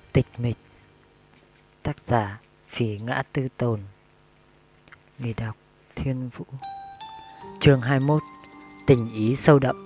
Tịch mịch. Tác giả Phỉ Ngã Tư Tồn. Người đọc Thiên Vũ. Chương 21. Tình ý sâu đậm.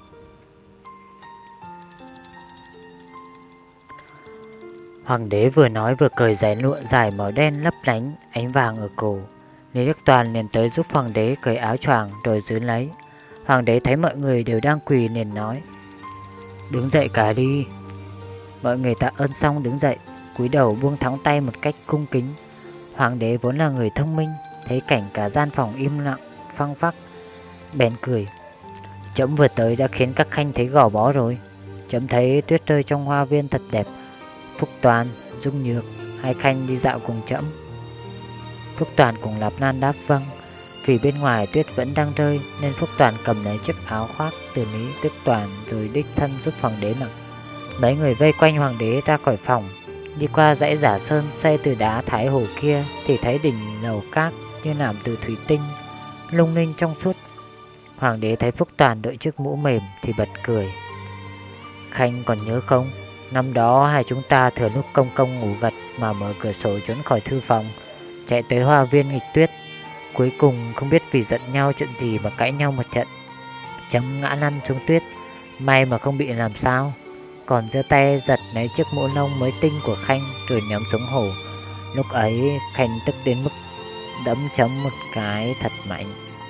Hoàng đế vừa nói vừa cởi giấy lụa dài màu đen lấp lánh ánh vàng ở cổ. Lý Đức Toàn liền tới giúp hoàng đế cởi áo choàng rồi giữ lấy. Hoàng đế thấy mọi người đều đang quỳ liền nói: "Đứng dậy cả đi." Mọi người tạ ơn xong đứng dậy, cúi đầu buông thõng tay một cách cung kính. Hoàng đế vốn là người thông minh, thấy cảnh cả gian phòng im lặng phăng phắc, bèn cười: "Trẫm vừa tới đã khiến các khanh thấy gò bó rồi. Trẫm thấy tuyết rơi trong hoa viên thật đẹp. Phúc Toàn, Dung Nhược, hai khanh đi dạo cùng trẫm." Phúc Toàn cùng Lạp Lan đáp vâng. Vì bên ngoài tuyết vẫn đang rơi nên Phúc Toàn cầm lấy chiếc áo khoác từ Lý Đức Toàn rồi đích thân giúp hoàng đế mặc. Mấy người vây quanh hoàng đế ra khỏi phòng, đi qua dãy Giả Sơn xây từ đá Thái Hồ kia thì thấy đỉnh lầu các như làm từ thủy tinh, lung linh trong suốt. Hoàng đế thấy Phúc Toàn đội chiếc mũ mềm thì bật cười: "Khanh còn nhớ không? Năm đó hai chúng ta thừa lúc công công ngủ gật mà mở cửa sổ trốn khỏi thư phòng, chạy tới hoa viên nghịch tuyết. Cuối cùng không biết vì giận nhau chuyện gì mà cãi nhau một trận. Chấm ngã lăn xuống tuyết, may mà không bị làm sao. Còn giơ tay giật lấy chiếc mũ lông mới tinh của Khanh rồi ném xuống hồ. Lúc ấy Khanh tức đến mức đấm chấm một cái thật mạnh."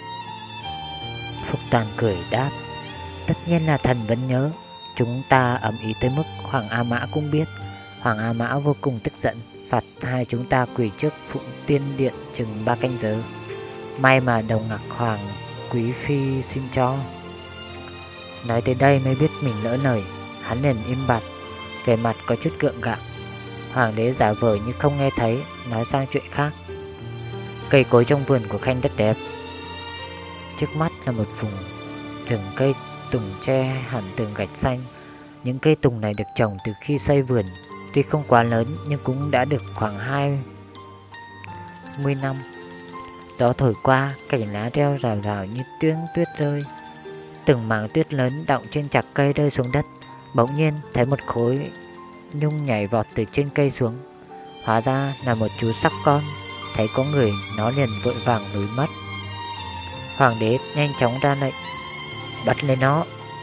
Phúc Toàn cười đáp: "Tất nhiên là thần vẫn nhớ. Chúng ta ầm ĩ tới mức Hoàng A Mã cũng biết. Hoàng A Mã vô cùng tức giận, phạt hai chúng ta quỳ trước Phụng Tiên Điện chừng 3 canh giờ. May mà Đồng Ngạc Hoàng Quý Phi xin cho." Nói tới đây mới biết mình lỡ lời, hắn liền im bặt, vẻ mặt có chút gượng gạo. Hoàng đế giả vờ như không nghe thấy, nói sang chuyện khác: "Cây cối trong vườn của Khanh rất đẹp." Trước mắt là một vùng rừng cây tùng tre hẳn tường gạch xanh. Những cây tùng này được trồng từ khi xây vườn, tuy không quá lớn nhưng cũng đã được khoảng 20 năm. Gió thổi qua, cành lá reo rào rào như tiếng tuyết rơi. Từng mảng tuyết lớn đọng trên chạc cây rơi xuống đất. Bỗng nhiên thấy một khối nhung nhảy vọt từ trên cây xuống. Hóa ra là một chú sóc con. Thấy có người, nó liền vội vàng lùi mất. Hoàng đế nhanh chóng ra lệnh: "Bắt lấy nó."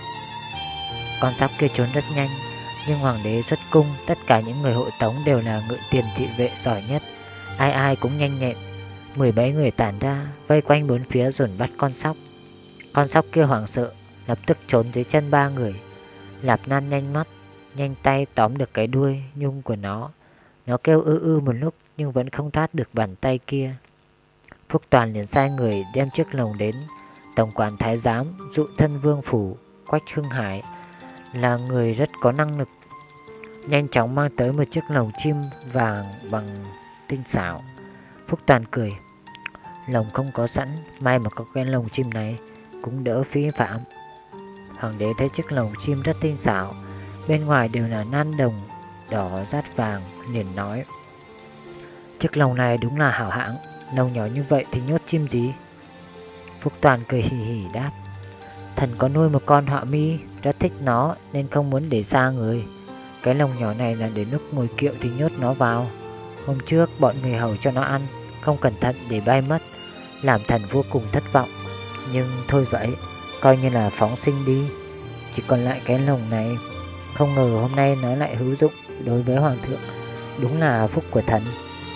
Con sóc kia trốn rất nhanh, nhưng hoàng đế xuất cung, tất cả những người hộ tống đều là ngự tiền thị vệ giỏi nhất, ai ai cũng nhanh nhẹn. 10 mấy người tản ra, vây quanh bốn phía dồn bắt con sóc. Con sóc kia hoảng sợ, lập tức trốn dưới chân 3 người. Lạp Nan nhanh mắt, nhanh tay tóm được cái đuôi nhung của nó. Nó kêu ư một lúc nhưng vẫn không thoát được bàn tay kia. Phúc Toàn liền sai người đem chiếc lồng đến. Tổng quản thái giám dụ thân vương phủ Quách Hưng Hải là người rất có năng lực, nhanh chóng mang tới một chiếc lồng chim vàng bằng tinh xảo. Phúc Toàn cười: "Lồng không có sẵn, may mà có cái lồng chim này, cũng đỡ phí phạm." Hoàng đế thấy chiếc lồng chim rất tinh xảo, bên ngoài đều là nan đồng đỏ rát vàng, liền nói: "Chiếc lồng này đúng là hảo hạng, lồng nhỏ như vậy thì nhốt chim gì?" Phúc Toàn cười hì hì đáp: "Thần có nuôi một con họa mi, rất thích nó nên không muốn để xa người. Cái lồng nhỏ này là để lúc ngồi kiệu thì nhốt nó vào. Hôm trước bọn người hầu cho nó ăn, không cẩn thận để bay mất, làm thần vô cùng thất vọng. Nhưng thôi vậy, coi như là phóng sinh đi. Chỉ còn lại cái lồng này, không ngờ hôm nay nó lại hữu dụng đối với hoàng thượng, đúng là phúc của thần."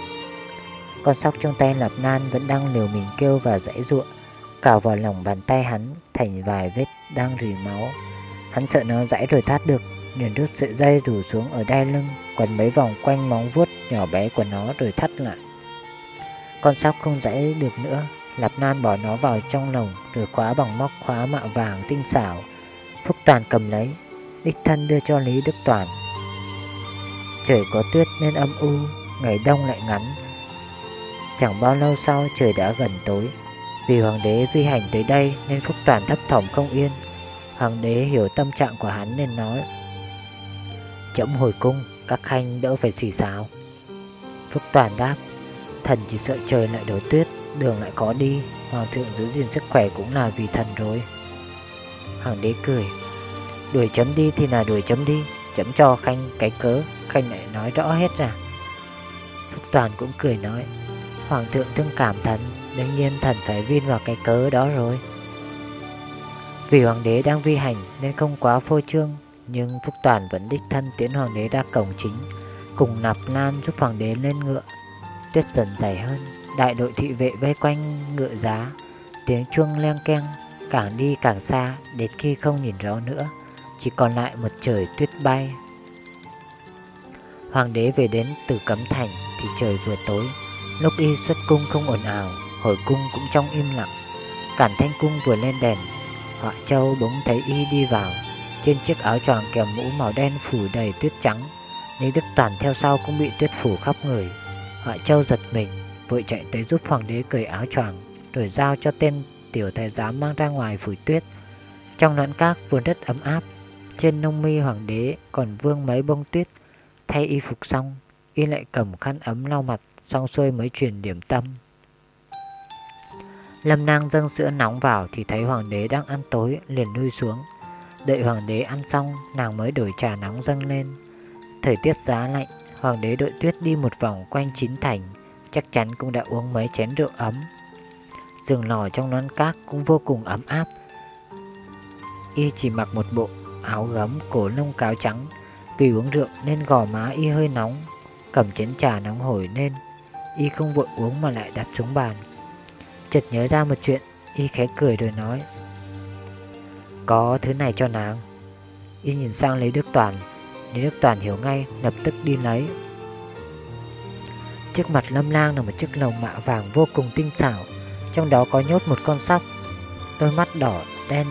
Con sóc trong tay Lạp Nan vẫn đang liều mình kêu và giãy giụa, cào vào lòng bàn tay hắn thành vài vết đang rỉ máu. Hắn sợ nó giãy rồi thoát được, liền rút sợi dây rủ xuống ở đai lưng, quấn mấy vòng quanh móng vuốt nhỏ bé của nó rồi thắt lại. Con sóc không giãy được nữa, Lạp Nan bỏ nó vào trong lồng rồi khóa bằng móc khóa mạ vàng tinh xảo. Phúc Toàn cầm lấy, đích thân đưa cho Lý Đức Toàn. Trời có tuyết nên âm u, ngày đông lại ngắn. Chẳng bao lâu sau trời đã gần tối. Vì hoàng đế vi hành tới đây nên Phúc Toàn thấp thỏm không yên. Hoàng đế hiểu tâm trạng của hắn nên nói: "Trẫm hồi cung, các khanh đỡ phải xì xào." Phúc Toàn đáp: "Thần chỉ sợ trời lại đổ tuyết, đường lại khó đi. Hoàng thượng giữ gìn sức khỏe cũng là vì thần rồi." Hoàng đế cười: "Đuổi chấm đi thì là đuổi chấm đi, chấm cho khanh cái cớ Khanh lại nói rõ hết ra. Phúc Toàn cũng cười nói, Hoàng thượng thương cảm thần, đương nhiên thần phải vin vào cái cớ đó rồi. Vì hoàng đế đang vi hành nên không quá phô trương, nhưng Phúc Toàn vẫn đích thân tiễn hoàng đế ra cổng chính, cùng Nạp Lan giúp hoàng đế lên ngựa. Tuyết dần dày hơn, đại đội thị vệ vây quanh ngựa giá, tiếng chuông leng keng, càng đi càng xa, đến khi không nhìn rõ nữa, chỉ còn lại một trời tuyết bay. Hoàng đế về đến Tử Cấm Thành thì trời vừa tối. Lúc y xuất cung không ồn ào, hồi cung cũng trong im lặng. Cản Thanh cung vừa lên đèn, Họa Châu bỗng thấy y đi vào, trên chiếc áo choàng kèm mũ màu đen phủ đầy tuyết trắng. Lý Đức Toàn theo sau cũng bị tuyết phủ khắp người. Họa Châu giật mình, vội chạy tới giúp hoàng đế cởi áo choàng, rồi giao cho tên tiểu thái giám mang ra ngoài phủi tuyết. Trong loạn cát vốn rất ấm áp, trên lông mi hoàng đế còn vương mấy bông tuyết. Thay y phục xong, y lại cầm khăn ấm lau mặt, xong xuôi mới truyền điểm tâm. Lâm Nang dâng sữa nóng vào thì thấy hoàng đế đang ăn tối, liền lui xuống. Đợi hoàng đế ăn xong, nàng mới đổi trà nóng dâng lên. Thời tiết giá lạnh, hoàng đế đội tuyết đi một vòng quanh chín thành, chắc chắn cũng đã uống mấy chén rượu ấm. Giường lò trong nón cát cũng vô cùng ấm áp. Y chỉ mặc một bộ áo gấm cổ lông cáo trắng, vì uống rượu nên gò má y hơi nóng. Cầm chén trà nóng hổi lên, y không vội uống mà lại đặt xuống bàn. Chợt nhớ ra một chuyện, y khẽ cười rồi nói, có thứ này cho nàng. Y nhìn sang Lý Đức Toàn. Lý Đức Toàn hiểu ngay, lập tức đi lấy. Trước mặt Lâm Lang là một chiếc lồng mạ vàng vô cùng tinh xảo, trong đó có nhốt một con sóc. Đôi mắt đỏ đen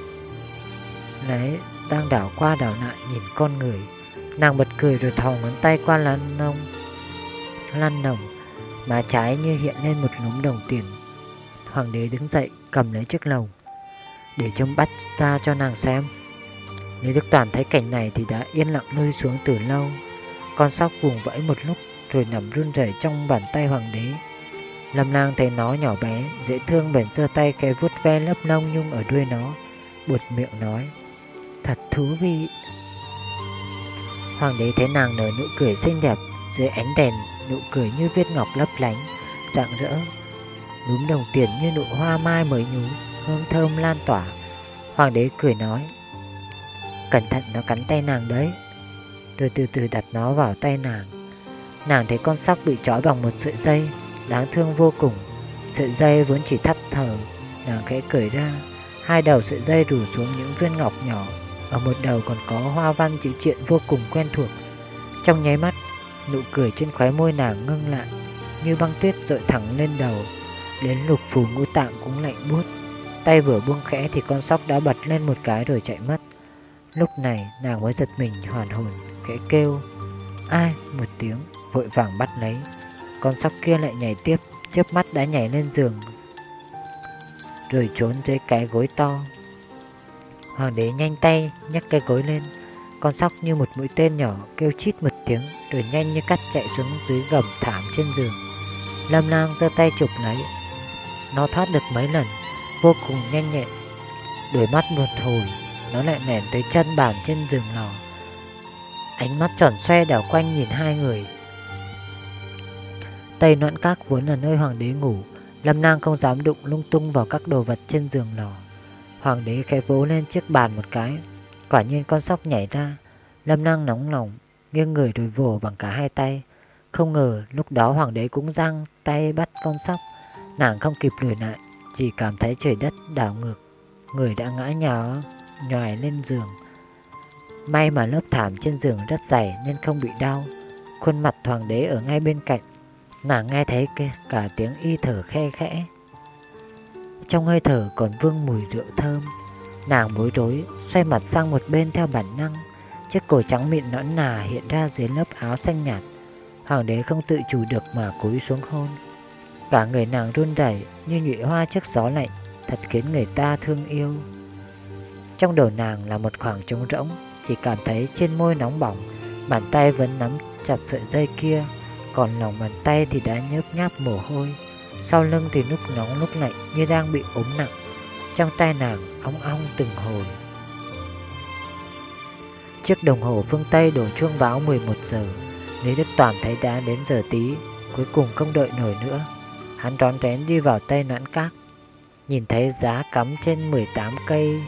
lấy đang đảo qua đảo lại nhìn con người. Nàng bật cười rồi thò ngón tay qua lăn nồng, má trái như hiện lên một lúm đồng tiền. Hoàng đế đứng dậy cầm lấy chiếc lồng, để trông bắt ra cho nàng xem. Lý Đức Toàn thấy cảnh này thì đã yên lặng lui xuống từ lâu. Con sóc vùng vẫy một lúc rồi nằm run rẩy trong bàn tay hoàng đế. Lâm Lang thấy nó nhỏ bé, dễ thương, bèn giơ tay khẽ vuốt ve lớp lông nhung ở đuôi nó, buột miệng nói, thật thú vị. Hoàng đế thấy nàng nở nụ cười xinh đẹp, dưới ánh đèn nụ cười như viên ngọc lấp lánh, rạng rỡ. Núm đồng tiền như nụ hoa mai mới nhú, hương thơm lan tỏa. Hoàng đế cười nói, cẩn thận nó cắn tay nàng đấy. Rồi từ từ đặt nó vào tay nàng. Nàng thấy con sóc bị trói bằng một sợi dây, đáng thương vô cùng. Sợi dây vốn chỉ thắt thờ. Nàng khẽ cởi ra, hai đầu sợi dây rủ xuống những viên ngọc nhỏ. Ở một đầu còn có hoa văn chữ triện vô cùng quen thuộc. Trong nháy mắt, nụ cười trên khóe môi nàng ngưng lại, như băng tuyết dội thẳng lên đầu. Đến lục phủ ngũ tạng cũng lạnh buốt. Tay vừa buông khẽ thì con sóc đã bật lên một cái rồi chạy mất. Lúc này nàng mới giật mình hoàn hồn, khẽ kêu ai một tiếng, vội vàng bắt lấy. Con sóc kia lại nhảy tiếp, chớp mắt đã nhảy lên giường rồi trốn dưới cái gối to. Hoàng đế nhanh tay nhấc cái gối lên. Con sóc như một mũi tên nhỏ kêu chít một tiếng, rồi nhanh như cắt chạy xuống dưới gầm thảm trên giường. Lâm Lang giơ tay chụp lấy. Nó thoát được mấy lần, vô cùng nhanh nhẹn. Đôi mắt một hồi, nó lại ném tới chân bàn trên giường lò. Ánh mắt tròn xoe đảo quanh nhìn hai người. Tây Noãn Các vốn là nơi hoàng đế ngủ. Lâm Lang không dám đụng lung tung vào các đồ vật trên giường lò. Hoàng đế khẽ vỗ lên chiếc bàn một cái, quả nhiên con sóc nhảy ra. Lâm Lang nóng lòng, nghiêng người rồi vồ bằng cả hai tay. Không ngờ lúc đó hoàng đế cũng giang tay bắt con sóc. Nàng không kịp lùi lại, chỉ cảm thấy trời đất đảo ngược, người đã ngã nhòi lên giường. May mà lớp thảm trên giường rất dày nên không bị đau. Khuôn mặt hoàng đế ở ngay bên cạnh. Nàng nghe thấy cả tiếng y thở khe khẽ. Trong hơi thở còn vương mùi rượu thơm. Nàng bối rối, xoay mặt sang một bên theo bản năng. Chiếc cổ trắng mịn nõn nà hiện ra dưới lớp áo xanh nhạt. Hoàng đế không tự chủ được mà cúi xuống hôn. Cả người nàng run rẩy như nhụy hoa trước gió lạnh, thật khiến người ta thương yêu. Trong đầu nàng là một khoảng trống rỗng, chỉ cảm thấy trên môi nóng bỏng. Bàn tay vẫn nắm chặt sợi dây kia, còn lòng bàn tay thì đã nhớp nháp mồ hôi. Sau lưng thì lúc nóng lúc lạnh như đang bị ốm nặng. Trong tay nàng ong ong từng hồi. Chiếc đồng hồ phương Tây đổ chuông báo 11 giờ. Lý Đức Toàn thấy đã đến giờ tí, cuối cùng không đợi nổi nữa. Hắn rón rén đi vào Tây Noãn Các, nhìn thấy giá cắm trên 18 cây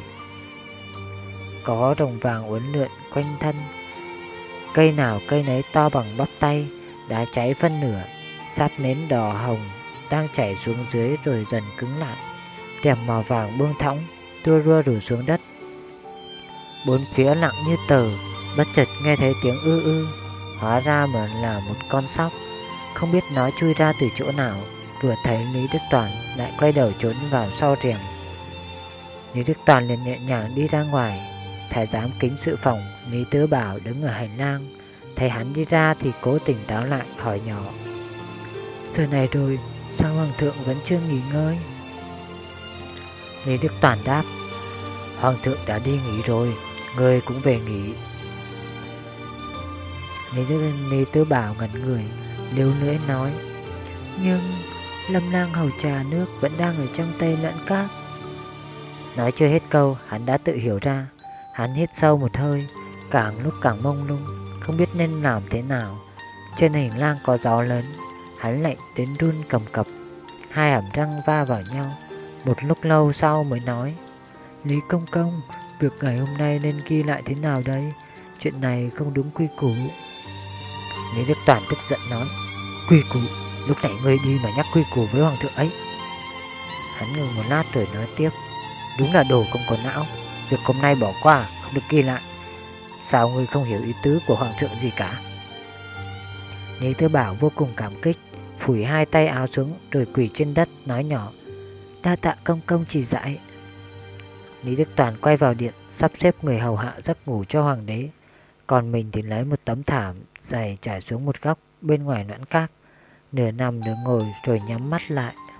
có rồng vàng uốn lượn quanh thân. Cây nào cây nấy to bằng bắp tay, đã cháy phân nửa, sát nến đỏ hồng đang chảy xuống dưới rồi dần cứng lại. Đèn màu vàng buông thõng, tua rua rủ xuống đất. Bốn phía lặng như tờ, bất chợt nghe thấy tiếng ư ư. Hóa ra mà là một con sóc, không biết nó chui ra từ chỗ nào. Vừa thấy Lý Đức Toàn lại quay đầu trốn vào sau rèm. Lý Đức Toàn liền nhẹ nhàng đi ra ngoài. Thái giám kính sự phòng Lý Tứ Bảo đứng ở hành lang, thấy hắn đi ra thì cố tỉnh táo lại, hỏi nhỏ: giờ này rồi, sao hoàng thượng vẫn chưa nghỉ ngơi? Lý Đức Toàn đáp: hoàng thượng đã đi nghỉ rồi, người cũng về nghỉ. Lý Tứ Bảo ngẩn người, liếu lưỡi nói: nhưng Lâm Lang hầu trà nước vẫn đang ở trong Tây Noãn Các. Nói chưa hết câu, hắn đã tự hiểu ra. Hắn hít sâu một hơi, càng lúc càng mông lung, không biết nên làm thế nào. Trên hành lang có gió lớn, hắn lạnh đến run cầm cập, hai hàm răng va vào nhau. Một lúc lâu sau mới nói: Lý công công, việc ngày hôm nay nên ghi lại thế nào đây? Chuyện này không đúng quy củ. Lý Đức Toàn tức giận nói: quy củ? Lúc nãy ngươi đi mà nhắc quy củ với hoàng thượng ấy. Hắn ngừng một lát rồi nói tiếp: đúng là đồ không có não. Việc hôm nay bỏ qua, không được ghi lại. Sao ngươi không hiểu ý tứ của hoàng thượng gì cả? Lý Tứ Bảo vô cùng cảm kích, phủi hai tay áo xuống rồi quỳ trên đất nói nhỏ: đa tạ công công chỉ dạy. Lý Đức Toàn quay vào điện, sắp xếp người hầu hạ giấc ngủ cho hoàng đế. Còn mình thì lấy một tấm thảm dày trải xuống một góc bên ngoài Noãn Các, nửa nằm nửa ngồi rồi nhắm mắt lại.